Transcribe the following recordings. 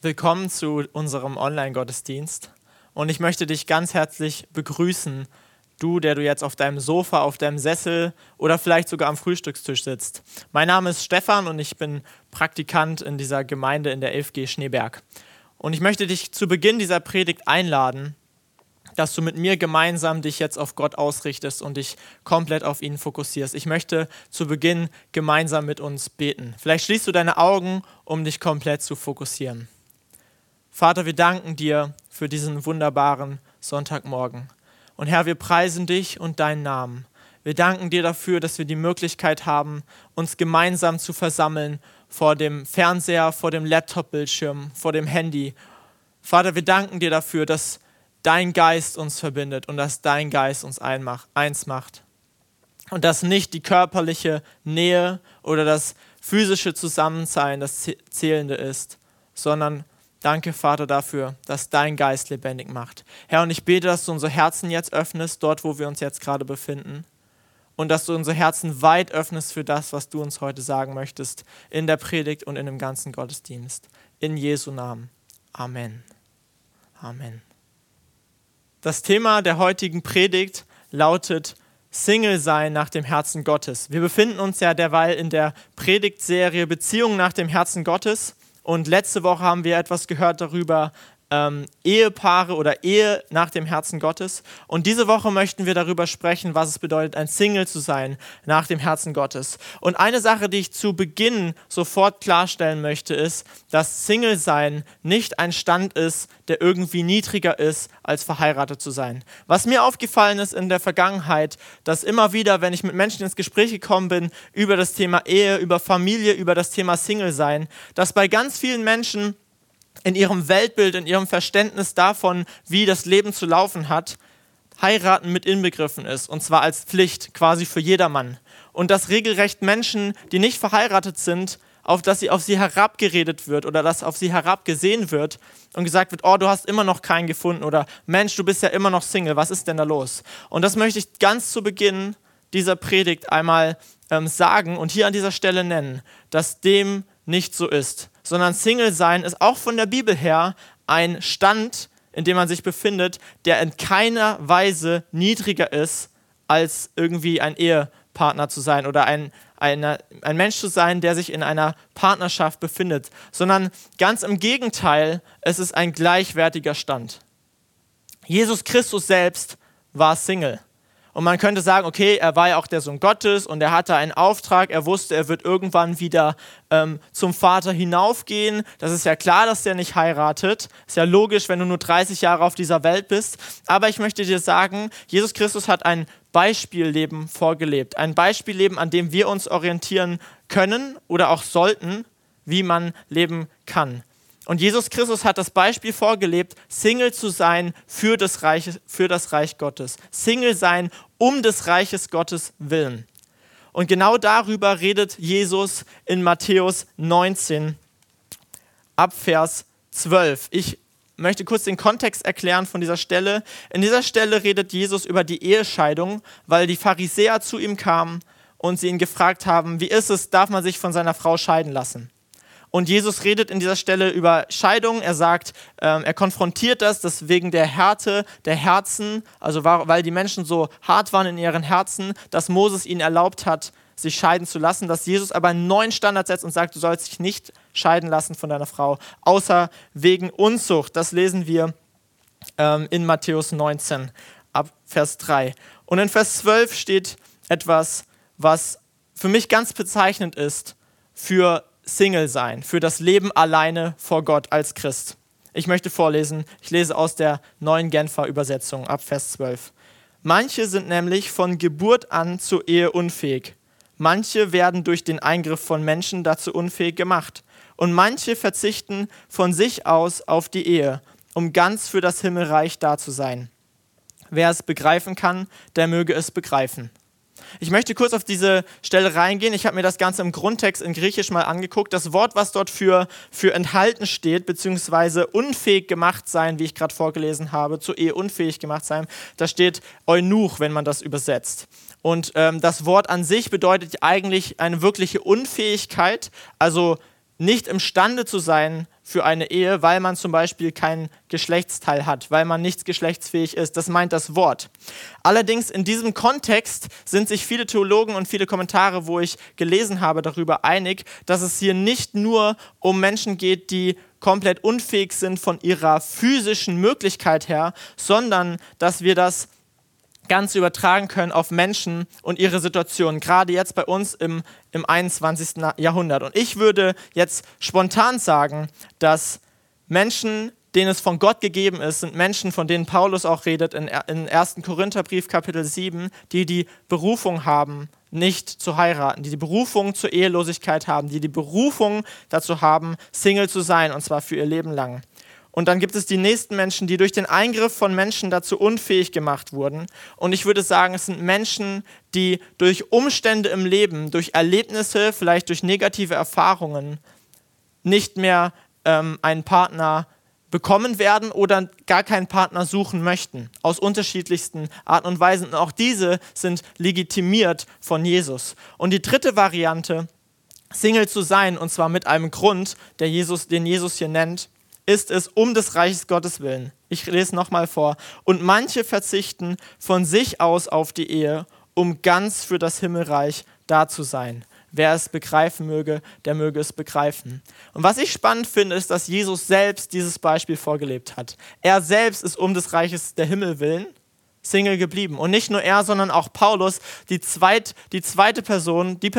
Willkommen zu unserem Online-Gottesdienst und ich möchte dich ganz herzlich begrüßen, du, der du jetzt auf deinem Sofa, auf deinem Sessel oder vielleicht sogar am Frühstückstisch sitzt. Mein Name ist Stefan und ich bin Praktikant in dieser Gemeinde in der 11G Schneeberg. Und ich möchte dich zu Beginn dieser Predigt einladen, dass du mit mir gemeinsam dich jetzt auf Gott ausrichtest und dich komplett auf ihn fokussierst. Ich möchte zu Beginn gemeinsam mit uns beten. Vielleicht schließt du deine Augen, um dich komplett zu fokussieren. Vater, wir danken dir für diesen wunderbaren Sonntagmorgen. Und Herr, wir preisen dich und deinen Namen. Wir danken dir dafür, dass wir die Möglichkeit haben, uns gemeinsam zu versammeln vor dem Fernseher, vor dem Laptop-Bildschirm, vor dem Handy. Vater, wir danken dir dafür, dass dein Geist uns verbindet und dass dein Geist uns eins macht. Und dass nicht die körperliche Nähe oder das physische Zusammensein das Zählende ist, sondern danke, Vater, dafür, dass dein Geist lebendig macht. Herr, und ich bete, dass du unsere Herzen jetzt öffnest, dort, wo wir uns jetzt gerade befinden. Und dass du unsere Herzen weit öffnest für das, was du uns heute sagen möchtest, in der Predigt und in dem ganzen Gottesdienst. In Jesu Namen. Amen. Amen. Das Thema der heutigen Predigt lautet Single sein nach dem Herzen Gottes. Wir befinden uns ja derweil in der Predigtserie Beziehung nach dem Herzen Gottes. Und letzte Woche haben wir etwas gehört darüber, Ehepaare oder Ehe nach dem Herzen Gottes. Und diese Woche möchten wir darüber sprechen, was es bedeutet, ein Single zu sein nach dem Herzen Gottes. Und eine Sache, die ich zu Beginn sofort klarstellen möchte, ist, dass Single sein nicht ein Stand ist, der irgendwie niedriger ist, als verheiratet zu sein. Was mir aufgefallen ist in der Vergangenheit, dass immer wieder, wenn ich mit Menschen ins Gespräch gekommen bin über das Thema Ehe, über Familie, über das Thema Single sein, dass bei ganz vielen Menschen in ihrem Weltbild, in ihrem Verständnis davon, wie das Leben zu laufen hat, heiraten mit inbegriffen ist. Und zwar als Pflicht, quasi für jedermann. Und dass regelrecht Menschen, die nicht verheiratet sind, dass auf sie herabgeredet wird oder dass auf sie herabgesehen wird und gesagt wird, oh, du hast immer noch keinen gefunden oder Mensch, du bist ja immer noch Single, was ist denn da los? Und das möchte ich ganz zu Beginn dieser Predigt einmal sagen und hier an dieser Stelle nennen, dass dem nicht so ist. Sondern Single sein ist auch von der Bibel her ein Stand, in dem man sich befindet, der in keiner Weise niedriger ist, als irgendwie ein Ehepartner zu sein oder ein Mensch zu sein, der sich in einer Partnerschaft befindet. Sondern ganz im Gegenteil, es ist ein gleichwertiger Stand. Jesus Christus selbst war Single. Und man könnte sagen, okay, er war ja auch der Sohn Gottes und er hatte einen Auftrag, er wusste, er wird irgendwann wieder zum Vater hinaufgehen. Das ist ja klar, dass er nicht heiratet. Ist ja logisch, wenn du nur 30 Jahre auf dieser Welt bist. Aber ich möchte dir sagen, Jesus Christus hat ein Beispielleben vorgelebt. Ein Beispielleben, an dem wir uns orientieren können oder auch sollten, wie man leben kann. Und Jesus Christus hat das Beispiel vorgelebt, Single zu sein für das Reich Gottes. Single sein um des Reiches Gottes willen. Und genau darüber redet Jesus in Matthäus 19 ab Vers 12. Ich möchte kurz den Kontext erklären von dieser Stelle. In dieser Stelle redet Jesus über die Ehescheidung, weil die Pharisäer zu ihm kamen und sie ihn gefragt haben, wie ist es, darf man sich von seiner Frau scheiden lassen? Und Jesus redet in dieser Stelle über Scheidung. Er sagt, er konfrontiert das wegen der Härte der Herzen, also weil die Menschen so hart waren in ihren Herzen, dass Moses ihnen erlaubt hat, sich scheiden zu lassen, dass Jesus aber einen neuen Standard setzt und sagt, du sollst dich nicht scheiden lassen von deiner Frau, außer wegen Unzucht. Das lesen wir in Matthäus 19 ab Vers 3. Und in Vers 12 steht etwas, was für mich ganz bezeichnend ist für Single sein, für das Leben alleine vor Gott als Christ. Ich möchte vorlesen, ich lese aus der Neuen Genfer Übersetzung ab Vers 12. Manche sind nämlich von Geburt an zur Ehe unfähig. Manche werden durch den Eingriff von Menschen dazu unfähig gemacht. Und manche verzichten von sich aus auf die Ehe, um ganz für das Himmelreich da zu sein. Wer es begreifen kann, der möge es begreifen. Ich möchte kurz auf diese Stelle reingehen. Ich habe mir das Ganze im Grundtext in Griechisch mal angeguckt. Das Wort, was dort für enthalten steht, beziehungsweise unfähig gemacht sein, wie ich gerade vorgelesen habe, zur Ehe unfähig gemacht sein, da steht eunuch, wenn man das übersetzt. Und das Wort an sich bedeutet eigentlich eine wirkliche Unfähigkeit, also nicht imstande zu sein, für eine Ehe, weil man zum Beispiel keinen Geschlechtsteil hat, weil man nicht geschlechtsfähig ist. Das meint das Wort. Allerdings in diesem Kontext sind sich viele Theologen und viele Kommentare, wo ich gelesen habe, darüber einig, dass es hier nicht nur um Menschen geht, die komplett unfähig sind von ihrer physischen Möglichkeit her, sondern dass wir das ganz übertragen können auf Menschen und ihre Situation, gerade jetzt bei uns im 21. Jahrhundert. Und ich würde jetzt spontan sagen, dass Menschen, denen es von Gott gegeben ist, sind Menschen, von denen Paulus auch redet in 1. Korintherbrief Kapitel 7, die die Berufung haben, nicht zu heiraten, die die Berufung zur Ehelosigkeit haben, die die Berufung dazu haben, Single zu sein, und zwar für ihr Leben lang. Und dann gibt es die nächsten Menschen, die durch den Eingriff von Menschen dazu unfähig gemacht wurden. Und ich würde sagen, es sind Menschen, die durch Umstände im Leben, durch Erlebnisse, vielleicht durch negative Erfahrungen nicht mehr einen Partner bekommen werden oder gar keinen Partner suchen möchten. Aus unterschiedlichsten Arten und Weisen. Und auch diese sind legitimiert von Jesus. Und die dritte Variante, Single zu sein, und zwar mit einem Grund, den Jesus hier nennt, ist es um des Reiches Gottes willen. Ich lese nochmal vor. Und manche verzichten von sich aus auf die Ehe, um ganz für das Himmelreich da zu sein. Wer es begreifen möge, der möge es begreifen. Und was ich spannend finde, ist, dass Jesus selbst dieses Beispiel vorgelebt hat. Er selbst ist um des Reiches der Himmel willen Single geblieben. Und nicht nur er, sondern auch Paulus, die zweite Person, die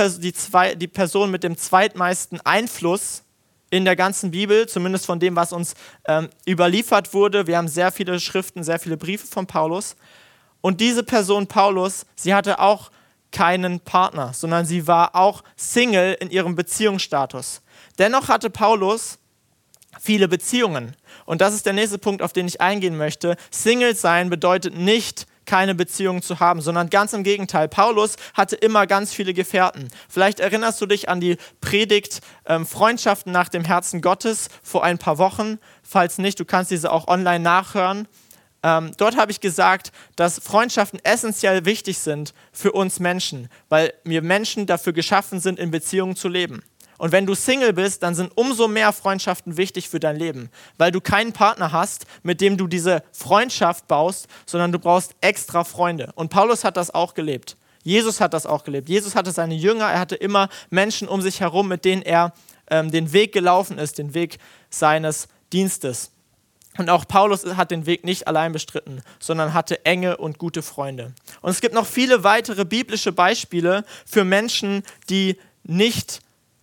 Person mit dem zweitmeisten Einfluss in der ganzen Bibel, zumindest von dem, was uns überliefert wurde. Wir haben sehr viele Schriften, sehr viele Briefe von Paulus. Und diese Person Paulus, sie hatte auch keinen Partner, sondern sie war auch Single in ihrem Beziehungsstatus. Dennoch hatte Paulus viele Beziehungen. Und das ist der nächste Punkt, auf den ich eingehen möchte. Single sein bedeutet nicht, keine Beziehung zu haben, sondern ganz im Gegenteil. Paulus hatte immer ganz viele Gefährten. Vielleicht erinnerst du dich an die Predigt Freundschaften nach dem Herzen Gottes vor ein paar Wochen. Falls nicht, du kannst diese auch online nachhören. Dort habe ich gesagt, dass Freundschaften essentiell wichtig sind für uns Menschen, weil wir Menschen dafür geschaffen sind, in Beziehungen zu leben. Und wenn du Single bist, dann sind umso mehr Freundschaften wichtig für dein Leben, weil du keinen Partner hast, mit dem du diese Freundschaft baust, sondern du brauchst extra Freunde. Und Paulus hat das auch gelebt. Jesus hat das auch gelebt. Jesus hatte seine Jünger, er hatte immer Menschen um sich herum, mit denen er den Weg gelaufen ist, den Weg seines Dienstes. Und auch Paulus hat den Weg nicht allein bestritten, sondern hatte enge und gute Freunde. Und es gibt noch viele weitere biblische Beispiele für Menschen, die nicht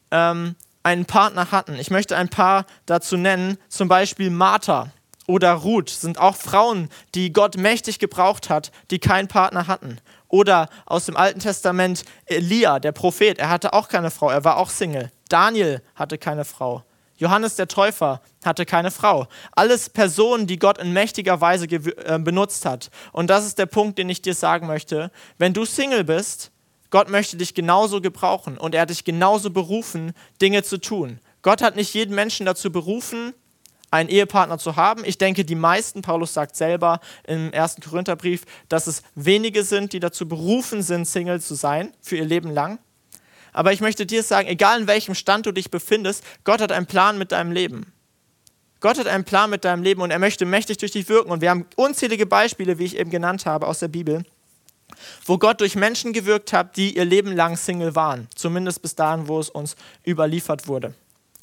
einen Partner hatten. Ich möchte ein paar dazu nennen, zum Beispiel Martha oder Ruth sind auch Frauen, die Gott mächtig gebraucht hat, die keinen Partner hatten. Oder aus dem Alten Testament Elia, der Prophet, er hatte auch keine Frau, er war auch Single. Daniel hatte keine Frau. Johannes der Täufer hatte keine Frau. Alles Personen, die Gott in mächtiger Weise benutzt hat. Und das ist der Punkt, den ich dir sagen möchte. Wenn du Single bist, Gott möchte dich genauso gebrauchen und er hat dich genauso berufen, Dinge zu tun. Gott hat nicht jeden Menschen dazu berufen, einen Ehepartner zu haben. Ich denke, die meisten, Paulus sagt selber im 1. Korintherbrief, dass es wenige sind, die dazu berufen sind, Single zu sein, für ihr Leben lang. Aber ich möchte dir sagen, egal in welchem Stand du dich befindest, Gott hat einen Plan mit deinem Leben. Gott hat einen Plan mit deinem Leben und er möchte mächtig durch dich wirken. Und wir haben unzählige Beispiele, wie ich eben genannt habe, aus der Bibel, wo Gott durch Menschen gewirkt hat, die ihr Leben lang Single waren. Zumindest bis dahin, wo es uns überliefert wurde.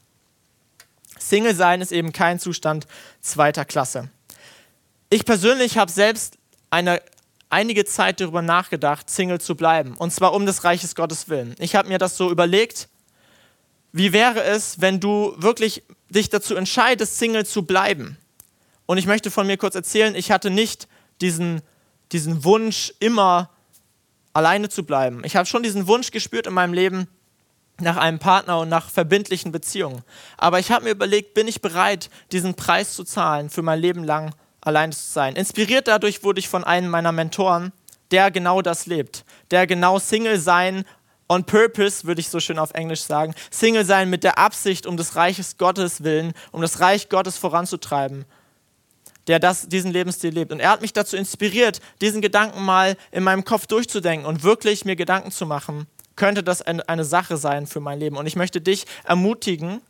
Single sein ist eben kein Zustand zweiter Klasse. Ich persönlich habe selbst einige Zeit darüber nachgedacht, Single zu bleiben. Und zwar um des Reiches Gottes willen. Ich habe mir das so überlegt, wie wäre es, wenn du wirklich dich dazu entscheidest, Single zu bleiben. Und ich möchte von mir kurz erzählen, ich hatte nicht diesen Wunsch, immer alleine zu bleiben. Ich habe schon diesen Wunsch gespürt in meinem Leben nach einem Partner und nach verbindlichen Beziehungen. Aber ich habe mir überlegt, bin ich bereit, diesen Preis zu zahlen, für mein Leben lang alleine zu sein. Inspiriert dadurch wurde ich von einem meiner Mentoren, der genau das lebt. Der genau Single sein on purpose, würde ich so schön auf Englisch sagen. Single sein mit der Absicht, um des Reiches Gottes willen, um das Reich Gottes voranzutreiben. Der diesen Lebensstil lebt. Und er hat mich dazu inspiriert, diesen Gedanken mal in meinem Kopf durchzudenken und wirklich mir Gedanken zu machen, könnte das eine Sache sein für mein Leben. Und ich möchte dich ermutigen,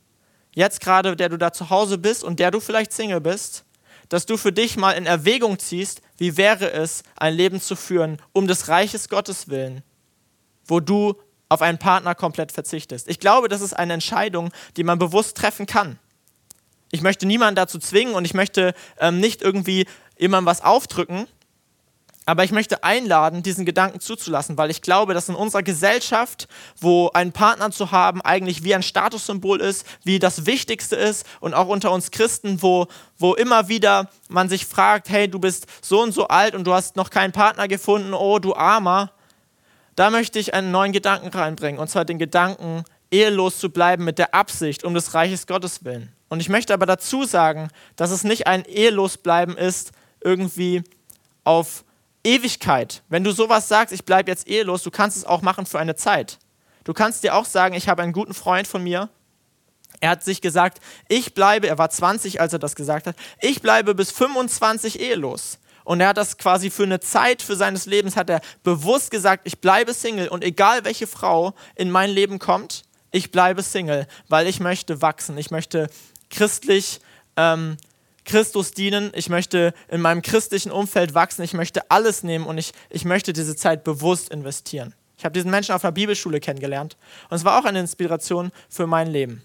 jetzt gerade, der du da zu Hause bist und der du vielleicht Single bist, dass du für dich mal in Erwägung ziehst, wie wäre es, ein Leben zu führen, um des Reiches Gottes willen, wo du auf einen Partner komplett verzichtest. Ich glaube, das ist eine Entscheidung, die man bewusst treffen kann. Ich möchte niemanden dazu zwingen und ich möchte nicht irgendwie jemandem was aufdrücken, aber ich möchte einladen, diesen Gedanken zuzulassen, weil ich glaube, dass in unserer Gesellschaft, wo einen Partner zu haben eigentlich wie ein Statussymbol ist, wie das Wichtigste ist und auch unter uns Christen, wo immer wieder man sich fragt, hey, du bist so und so alt und du hast noch keinen Partner gefunden, oh du Armer, da möchte ich einen neuen Gedanken reinbringen, und zwar den Gedanken, ehelos zu bleiben mit der Absicht, um des Reiches Gottes willen. Und ich möchte aber dazu sagen, dass es nicht ein Ehelosbleiben ist, irgendwie auf Ewigkeit. Wenn du sowas sagst, ich bleibe jetzt ehelos, du kannst es auch machen für eine Zeit. Du kannst dir auch sagen, ich habe einen guten Freund von mir, er hat sich gesagt, er war 20, als er das gesagt hat, ich bleibe bis 25 ehelos. Und er hat das quasi für eine Zeit für seines Lebens, hat er bewusst gesagt, ich bleibe Single und egal welche Frau in mein Leben kommt, ich bleibe Single, weil ich möchte wachsen, ich möchte Christus dienen, ich möchte in meinem christlichen Umfeld wachsen, ich möchte alles nehmen und ich möchte diese Zeit bewusst investieren. Ich habe diesen Menschen auf einer Bibelschule kennengelernt und es war auch eine Inspiration für mein Leben.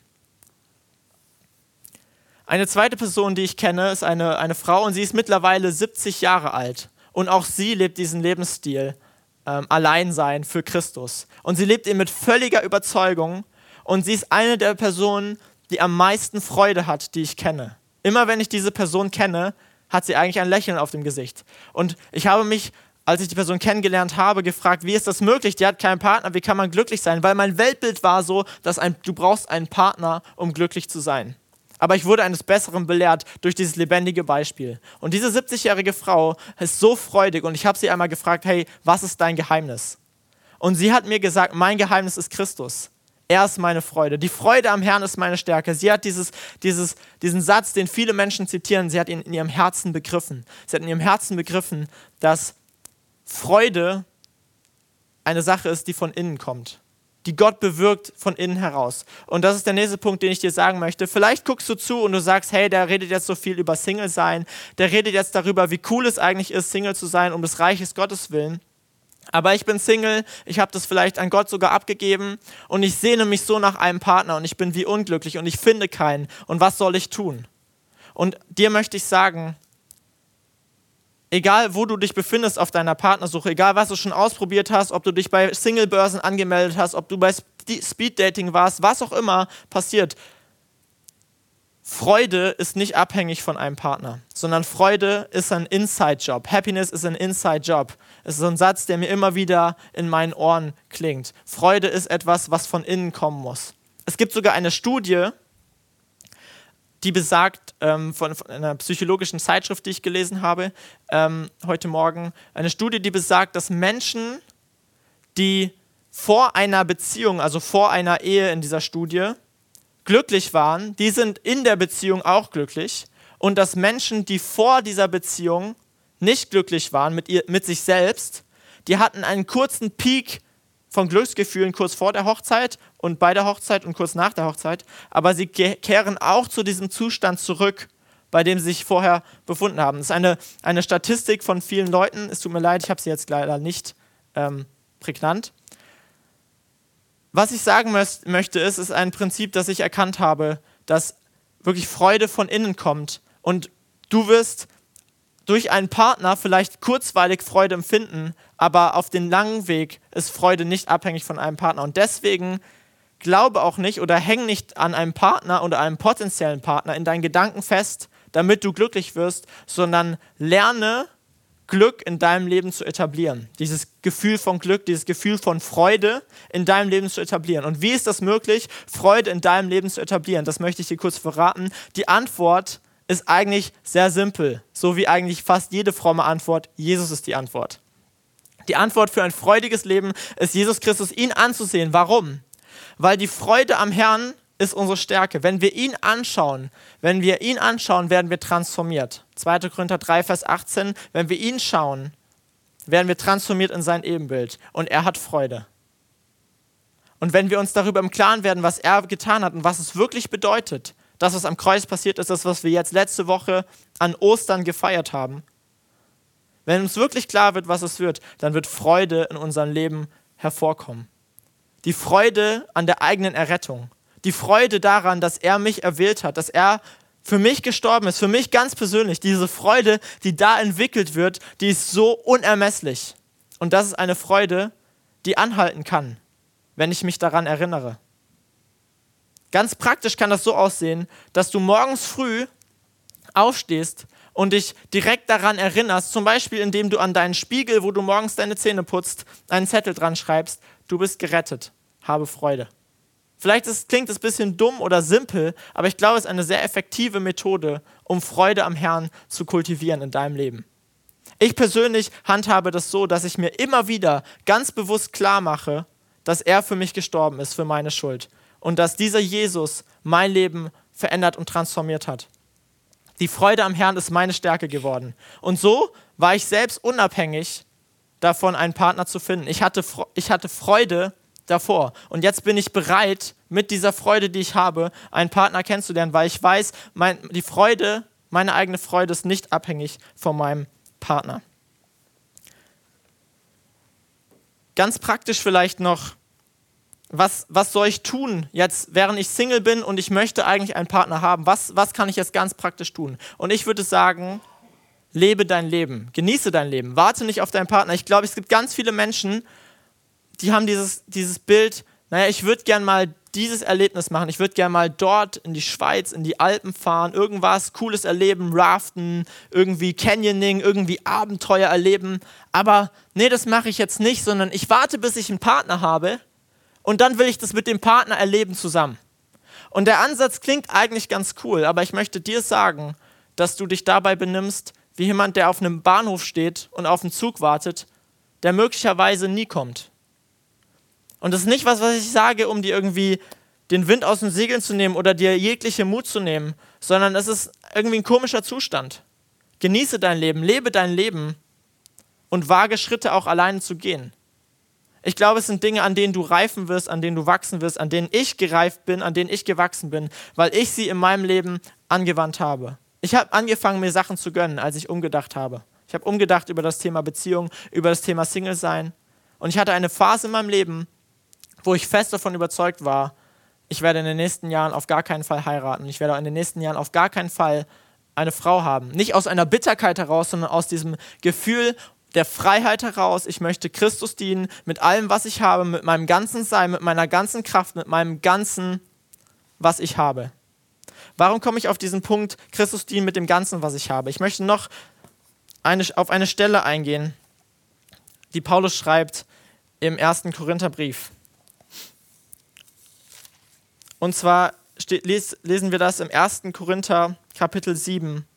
Eine zweite Person, die ich kenne, ist eine Frau und sie ist mittlerweile 70 Jahre alt und auch sie lebt diesen Lebensstil, Alleinsein für Christus. Und sie lebt ihn mit völliger Überzeugung und sie ist eine der Personen, die am meisten Freude hat, die ich kenne. Immer wenn ich diese Person kenne, hat sie eigentlich ein Lächeln auf dem Gesicht. Und ich habe mich, als ich die Person kennengelernt habe, gefragt, wie ist das möglich? Die hat keinen Partner, wie kann man glücklich sein? Weil mein Weltbild war so, dass du brauchst einen Partner, um glücklich zu sein. Aber ich wurde eines Besseren belehrt durch dieses lebendige Beispiel. Und diese 70-jährige Frau ist so freudig und ich habe sie einmal gefragt, hey, was ist dein Geheimnis? Und sie hat mir gesagt, mein Geheimnis ist Christus. Er ist meine Freude. Die Freude am Herrn ist meine Stärke. Sie hat diesen Satz, den viele Menschen zitieren, sie hat ihn in ihrem Herzen begriffen. Sie hat in ihrem Herzen begriffen, dass Freude eine Sache ist, die von innen kommt, die Gott bewirkt von innen heraus. Und das ist der nächste Punkt, den ich dir sagen möchte. Vielleicht guckst du zu und du sagst, hey, der redet jetzt so viel über Single sein, der redet jetzt darüber, wie cool es eigentlich ist, Single zu sein, um des Reiches Gottes willen. Aber ich bin Single, ich habe das vielleicht an Gott sogar abgegeben und ich sehne mich so nach einem Partner und ich bin wie unglücklich und ich finde keinen. Und was soll ich tun? Und dir möchte ich sagen, egal wo du dich befindest auf deiner Partnersuche, egal was du schon ausprobiert hast, ob du dich bei Singlebörsen angemeldet hast, ob du bei Speeddating warst, was auch immer passiert, Freude ist nicht abhängig von einem Partner, sondern Freude ist ein Inside-Job. Happiness ist ein Inside-Job. Es ist so ein Satz, der mir immer wieder in meinen Ohren klingt. Freude ist etwas, was von innen kommen muss. Es gibt sogar eine Studie, die besagt, von einer psychologischen Zeitschrift, die ich gelesen habe, heute Morgen, eine Studie, die besagt, dass Menschen, die vor einer Beziehung, also vor einer Ehe in dieser Studie, glücklich waren, die sind in der Beziehung auch glücklich, und dass Menschen, die vor dieser Beziehung nicht glücklich waren mit sich selbst, die hatten einen kurzen Peak von Glücksgefühlen kurz vor der Hochzeit und bei der Hochzeit und kurz nach der Hochzeit, aber sie kehren auch zu diesem Zustand zurück, bei dem sie sich vorher befunden haben. Das ist eine Statistik von vielen Leuten, es tut mir leid, ich habe sie jetzt leider nicht prägnant. Was ich sagen möchte, ist ein Prinzip, das ich erkannt habe, dass wirklich Freude von innen kommt. Und du wirst durch einen Partner vielleicht kurzweilig Freude empfinden, aber auf den langen Weg ist Freude nicht abhängig von einem Partner. Und deswegen glaube auch nicht oder häng nicht an einem Partner oder einem potenziellen Partner in deinen Gedanken fest, damit du glücklich wirst, sondern lerne, Glück in deinem Leben zu etablieren. Dieses Gefühl von Glück, dieses Gefühl von Freude in deinem Leben zu etablieren. Und wie ist das möglich, Freude in deinem Leben zu etablieren? Das möchte ich dir kurz verraten. Die Antwort ist eigentlich sehr simpel, so wie eigentlich fast jede fromme Antwort. Jesus ist die Antwort. Die Antwort für ein freudiges Leben ist Jesus Christus, ihn anzusehen. Warum? Weil die Freude am Herrn ist unsere Stärke. Wenn wir ihn anschauen, werden wir transformiert. 2. Korinther 3, Vers 18, wenn wir ihn schauen, werden wir transformiert in sein Ebenbild und er hat Freude. Und wenn wir uns darüber im Klaren werden, was er getan hat und was es wirklich bedeutet, das, was am Kreuz passiert ist, das, was wir jetzt letzte Woche an Ostern gefeiert haben, wenn uns wirklich klar wird, was es wird, dann wird Freude in unserem Leben hervorkommen. Die Freude an der eigenen Errettung. Die Freude daran, dass er mich erwählt hat, dass er für mich gestorben ist, für mich ganz persönlich. Diese Freude, die da entwickelt wird, die ist so unermesslich. Und das ist eine Freude, die anhalten kann, wenn ich mich daran erinnere. Ganz praktisch kann das so aussehen, dass du morgens früh aufstehst und dich direkt daran erinnerst, zum Beispiel indem du an deinen Spiegel, wo du morgens deine Zähne putzt, einen Zettel dran schreibst, du bist gerettet, habe Freude. Vielleicht klingt es ein bisschen dumm oder simpel, aber ich glaube, es ist eine sehr effektive Methode, um Freude am Herrn zu kultivieren in deinem Leben. Ich persönlich handhabe das so, dass ich mir immer wieder ganz bewusst klar mache, dass er für mich gestorben ist, für meine Schuld. Und dass dieser Jesus mein Leben verändert und transformiert hat. Die Freude am Herrn ist meine Stärke geworden. Und so war ich selbst unabhängig davon, einen Partner zu finden. Ich hatte Freude davor. Und jetzt bin ich bereit, mit dieser Freude, die ich habe, einen Partner kennenzulernen, weil ich weiß, meine eigene Freude ist nicht abhängig von meinem Partner. Ganz praktisch vielleicht noch, was soll ich tun jetzt, während ich Single bin und ich möchte eigentlich einen Partner haben? Was kann ich jetzt ganz praktisch tun? Und ich würde sagen, lebe dein Leben, genieße dein Leben, warte nicht auf deinen Partner. Ich glaube, es gibt ganz viele Menschen, die haben dieses Bild, ich würde gern mal dieses Erlebnis machen, ich würde gern mal dort in die Schweiz, in die Alpen fahren, irgendwas Cooles erleben, raften, irgendwie Canyoning, irgendwie Abenteuer erleben. Aber nee, das mache ich jetzt nicht, sondern ich warte, bis ich einen Partner habe und dann will ich das mit dem Partner erleben zusammen. Und der Ansatz klingt eigentlich ganz cool, aber ich möchte dir sagen, dass du dich dabei benimmst, wie jemand, der auf einem Bahnhof steht und auf einen Zug wartet, der möglicherweise nie kommt. Und das ist nicht was ich sage, um dir irgendwie den Wind aus den Segeln zu nehmen oder dir jegliche Mut zu nehmen, sondern es ist irgendwie ein komischer Zustand. Genieße dein Leben, lebe dein Leben und wage Schritte auch alleine zu gehen. Ich glaube, es sind Dinge, an denen du reifen wirst, an denen du wachsen wirst, an denen ich gereift bin, an denen ich gewachsen bin, weil ich sie in meinem Leben angewandt habe. Ich habe angefangen, mir Sachen zu gönnen, als ich umgedacht habe. Ich habe umgedacht über das Thema Beziehung, über das Thema Single-Sein. Und ich hatte eine Phase in meinem Leben, wo ich fest davon überzeugt war, ich werde in den nächsten Jahren auf gar keinen Fall heiraten. Ich werde in den nächsten Jahren auf gar keinen Fall eine Frau haben. Nicht aus einer Bitterkeit heraus, sondern aus diesem Gefühl der Freiheit heraus. Ich möchte Christus dienen mit allem, was ich habe, mit meinem ganzen Sein, mit meiner ganzen Kraft, mit meinem ganzen, was ich habe. Warum komme ich auf diesen Punkt, Christus dienen mit dem Ganzen, was ich habe? Ich möchte noch auf eine Stelle eingehen, die Paulus schreibt im 1. Korintherbrief. Und zwar lesen wir das im 1. Korinther Kapitel 7,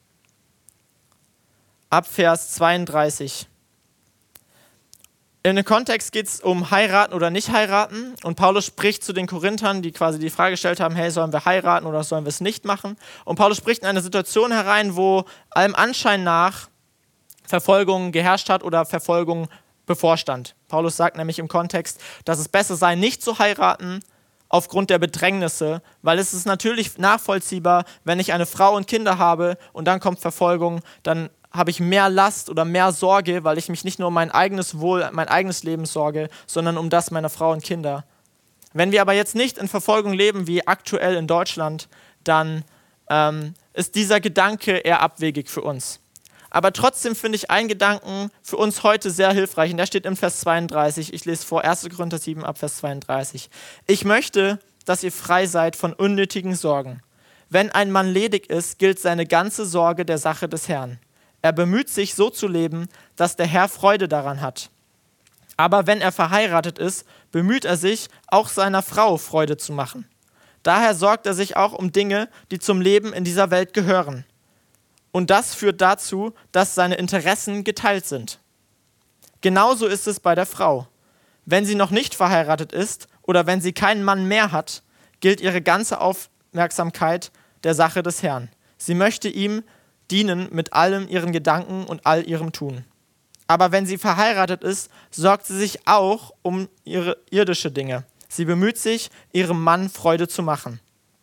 ab Vers 32. In dem Kontext geht es um heiraten oder nicht heiraten. Und Paulus spricht zu den Korinthern, die quasi die Frage gestellt haben, hey, sollen wir heiraten oder sollen wir es nicht machen? Und Paulus spricht in eine Situation herein, wo allem Anschein nach Verfolgung geherrscht hat oder Verfolgung bevorstand. Paulus sagt nämlich im Kontext, dass es besser sei, nicht zu heiraten, aufgrund der Bedrängnisse, weil es ist natürlich nachvollziehbar, wenn ich eine Frau und Kinder habe und dann kommt Verfolgung, dann habe ich mehr Last oder mehr Sorge, weil ich mich nicht nur um mein eigenes Wohl, mein eigenes Leben sorge, sondern um das meiner Frau und Kinder. Wenn wir aber jetzt nicht in Verfolgung leben, wie aktuell in Deutschland, dann ist dieser Gedanke eher abwegig für uns. Aber trotzdem finde ich einen Gedanken für uns heute sehr hilfreich. Und der steht im Vers 32. Ich lese vor 1. Korinther 7 ab Vers 32. Ich möchte, dass ihr frei seid von unnötigen Sorgen. Wenn ein Mann ledig ist, gilt seine ganze Sorge der Sache des Herrn. Er bemüht sich, so zu leben, dass der Herr Freude daran hat. Aber wenn er verheiratet ist, bemüht er sich, auch seiner Frau Freude zu machen. Daher sorgt er sich auch um Dinge, die zum Leben in dieser Welt gehören. Und das führt dazu, dass seine Interessen geteilt sind. Genauso ist es bei der Frau. Wenn sie noch nicht verheiratet ist oder wenn sie keinen Mann mehr hat, gilt ihre ganze Aufmerksamkeit der Sache des Herrn. Sie möchte ihm dienen mit allem ihren Gedanken und all ihrem Tun. Aber wenn sie verheiratet ist, sorgt sie sich auch um ihre irdische Dinge. Sie bemüht sich, ihrem Mann Freude zu machen.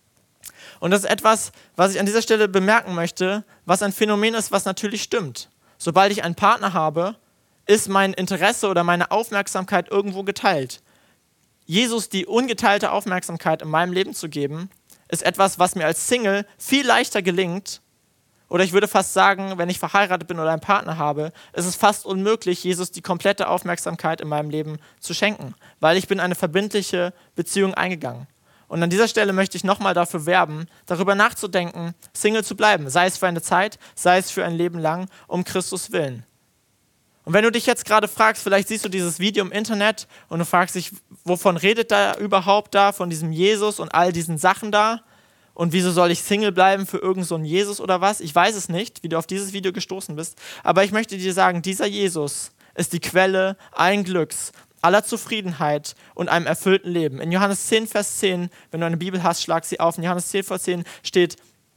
Und das ist etwas, was ich an dieser Stelle bemerken möchte, was ein Phänomen ist, was natürlich stimmt. Sobald ich einen Partner habe, ist mein Interesse oder meine Aufmerksamkeit irgendwo geteilt. Jesus die ungeteilte Aufmerksamkeit in meinem Leben zu geben, ist etwas, was mir als Single viel leichter gelingt. Oder ich würde fast sagen, wenn ich verheiratet bin oder einen Partner habe, ist es fast unmöglich, Jesus die komplette Aufmerksamkeit in meinem Leben zu schenken, weil ich bin eine verbindliche Beziehung eingegangen. Und an dieser Stelle möchte ich nochmal dafür werben, darüber nachzudenken, Single zu bleiben, sei es für eine Zeit, sei es für ein Leben lang, um Christus willen. Und wenn du dich jetzt gerade fragst, vielleicht siehst du dieses Video im Internet und du fragst dich, wovon redet da überhaupt da, von diesem Jesus und all diesen Sachen da? Und wieso soll ich Single bleiben für irgend so einen Jesus oder was? Ich weiß es nicht, wie du auf dieses Video gestoßen bist. Aber ich möchte dir sagen, dieser Jesus ist die Quelle allen Glücks, aller Zufriedenheit und einem erfüllten Leben. In Johannes 10, Vers 10, wenn du eine Bibel hast, schlag sie auf. In Johannes 10, Vers 10 steht,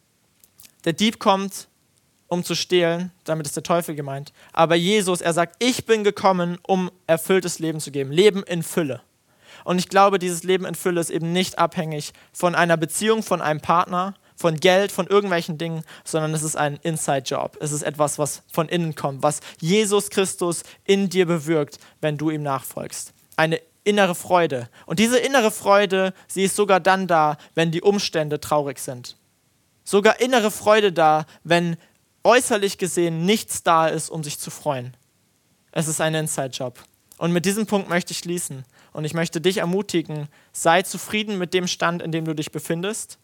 der Dieb kommt, um zu stehlen, damit ist der Teufel gemeint. Aber Jesus, er sagt, ich bin gekommen, um erfülltes Leben zu geben. Leben in Fülle. Und ich glaube, dieses Leben in Fülle ist eben nicht abhängig von einer Beziehung, von einem Partner, von Geld, von irgendwelchen Dingen, sondern es ist ein Inside-Job. Es ist etwas, was von innen kommt, was Jesus Christus in dir bewirkt, wenn du ihm nachfolgst. Eine innere Freude. Und diese innere Freude, sie ist sogar dann da, wenn die Umstände traurig sind. Sogar innere Freude da, wenn äußerlich gesehen nichts da ist, um sich zu freuen. Es ist ein Inside-Job. Und mit diesem Punkt möchte ich schließen. Und ich möchte dich ermutigen, sei zufrieden mit dem Stand, in dem du dich befindest.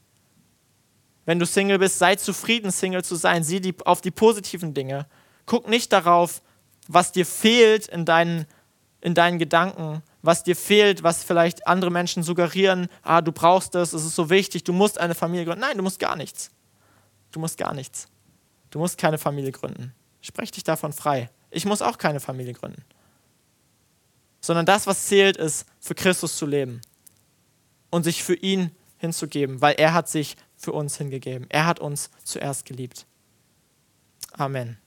Wenn du Single bist, sei zufrieden, Single zu sein. Sieh auf die positiven Dinge. Guck nicht darauf, was dir fehlt in deinen Gedanken, was dir fehlt, was vielleicht andere Menschen suggerieren. Du brauchst das, es ist so wichtig, du musst eine Familie gründen. Nein, du musst gar nichts. Du musst gar nichts. Du musst keine Familie gründen. Sprech dich davon frei. Ich muss auch keine Familie gründen. Sondern das, was zählt, ist, für Christus zu leben und sich für ihn hinzugeben, weil er hat sich für uns hingegeben. Er hat uns zuerst geliebt. Amen.